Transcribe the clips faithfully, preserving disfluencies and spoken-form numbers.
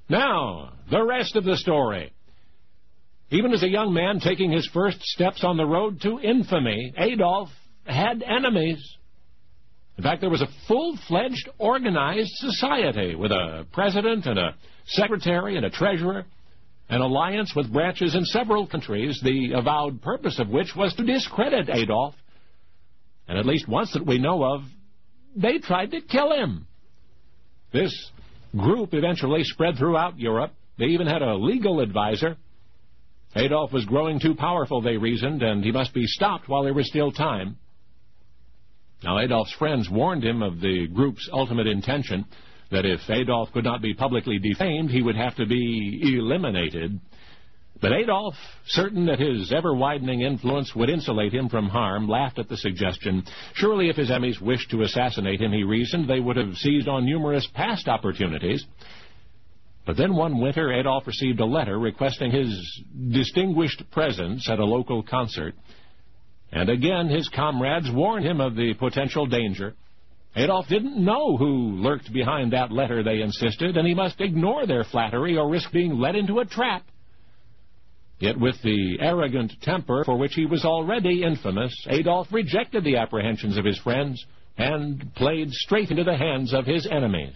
Now, the rest of the story. Even as a young man taking his first steps on the road to infamy, Adolf had enemies. In fact, there was a full-fledged organized society with a president and a secretary and a treasurer, an alliance with branches in several countries, the avowed purpose of which was to discredit Adolf. And at least once that we know of, they tried to kill him. This group eventually spread throughout Europe. They even had a legal advisor. Adolf was growing too powerful, they reasoned, and he must be stopped while there was still time. Now, Adolf's friends warned him of the group's ultimate intention, that if Adolf could not be publicly defamed, he would have to be eliminated. But Adolf, certain that his ever-widening influence would insulate him from harm, laughed at the suggestion. Surely if his enemies wished to assassinate him, he reasoned, they would have seized on numerous past opportunities. But then one winter, Adolf received a letter requesting his distinguished presence at a local concert. And again his comrades warned him of the potential danger. Adolf didn't know who lurked behind that letter, they insisted, and he must ignore their flattery or risk being led into a trap. Yet with the arrogant temper for which he was already infamous, Adolf rejected the apprehensions of his friends and played straight into the hands of his enemies.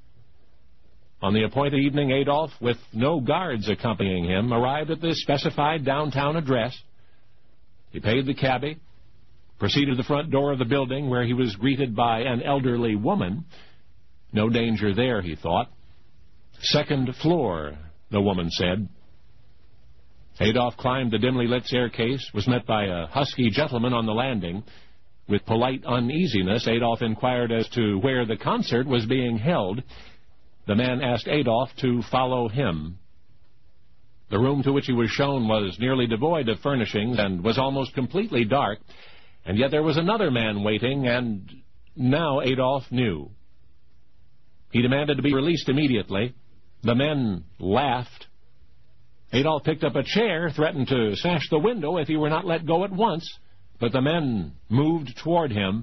On the appointed evening, Adolf, with no guards accompanying him, arrived at the specified downtown address. He paid the cabbie, proceeded to the front door of the building, where he was greeted by an elderly woman. No danger there, he thought. Second floor, the woman said. Adolf climbed the dimly lit staircase, was met by a husky gentleman on the landing. With polite uneasiness, Adolf inquired as to where the concert was being held. The man asked Adolf to follow him. The room to which he was shown was nearly devoid of furnishings and was almost completely dark, and yet there was another man waiting, and now Adolf knew. He demanded to be released immediately. The men laughed. Adolf picked up a chair, threatened to smash the window if he were not let go at once, but the men moved toward him.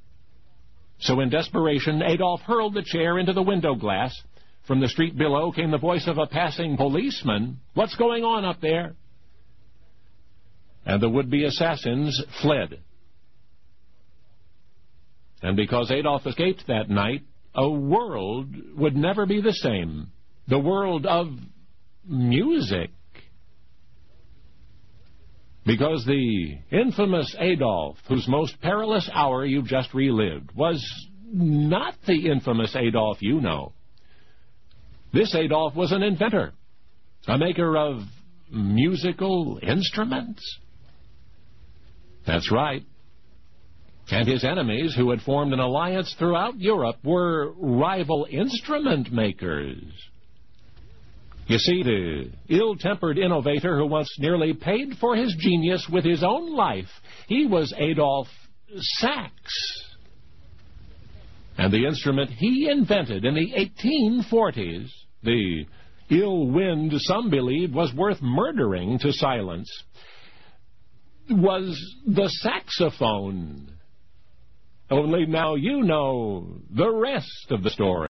So in desperation, Adolf hurled the chair into the window glass. From the street below came the voice of a passing policeman. "What's going on up there?" And the would-be assassins fled. And because Adolf escaped that night, a world would never be the same. The world of music. Because the infamous Adolf, whose most perilous hour you've just relived, was not the infamous Adolf you know. This Adolf was an inventor, a maker of musical instruments. That's right. And his enemies, who had formed an alliance throughout Europe, were rival instrument makers. You see, the ill-tempered innovator who once nearly paid for his genius with his own life, he was Adolf Sax. And the instrument he invented in the eighteen forties, the ill wind some believed was worth murdering to silence, was the saxophone. Only now you know the rest of the story.